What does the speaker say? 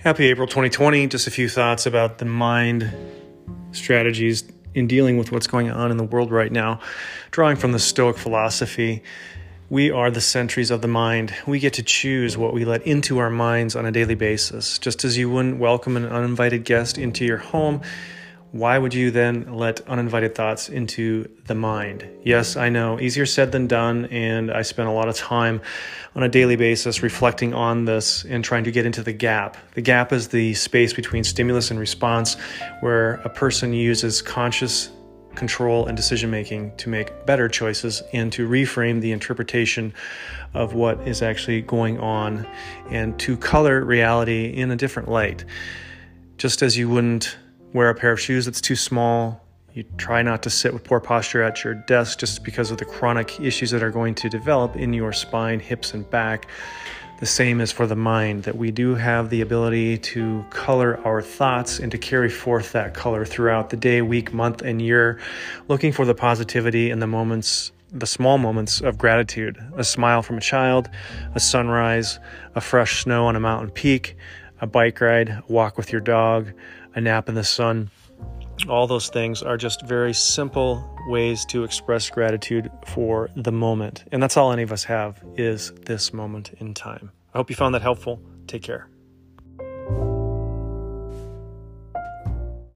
Happy April 2020. Just a few thoughts about the mind strategies in dealing with what's going on in the world right now. Drawing from the Stoic philosophy, we are the sentries of the mind. We get to choose what we let into our minds on a daily basis. Just as you wouldn't welcome an uninvited guest into your home, why would you then let uninvited thoughts into the mind? Yes, I know, easier said than done, and I spend a lot of time on a daily basis reflecting on this and trying to get into the gap. The gap is the space between stimulus and response, where a person uses conscious control and decision-making to make better choices and to reframe the interpretation of what is actually going on and to color reality in a different light. Just as you wouldn't wear a pair of shoes that's too small, you try not to sit with poor posture at your desk just because of the chronic issues that are going to develop in your spine, hips, and back. The same is for the mind, that we do have the ability to color our thoughts and to carry forth that color throughout the day, week, month, and year, looking for the positivity in the moments, the small moments of gratitude. A smile from a child, a sunrise, a fresh snow on a mountain peak, a bike ride, a walk with your dog, a nap in the sun. All those things are just very simple ways to express gratitude for the moment. And that's all any of us have, is this moment in time. I hope you found that helpful. Take care.